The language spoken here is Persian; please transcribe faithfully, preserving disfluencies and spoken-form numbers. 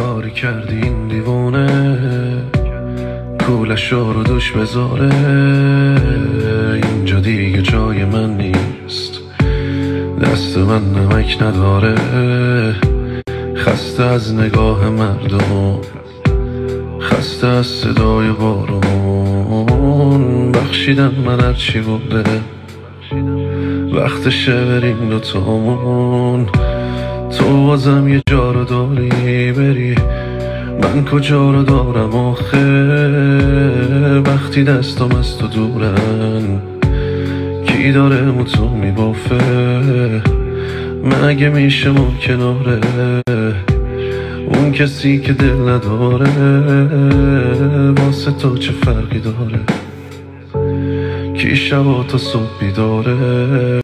کاری کردی این دیوونه کولش رو دوش بذاره. اینجا دیگه جای من نیست، دست من نمک نداره. خسته از نگاه مردم، خسته از صدای بارون. بخشیدم من هرچی بوده، وقتشه بریم دوتامون. تو بازم یه جا رو داری بری، من کجا رو دارم آخه؟ وقتی دستم از تو دورن، کی داره موتو میبافه؟ مگه میشه ما کناره اون کسی که دل نداره؟ واسه تو چه فرقی داره؟ کی شبا تا صبح بیداره؟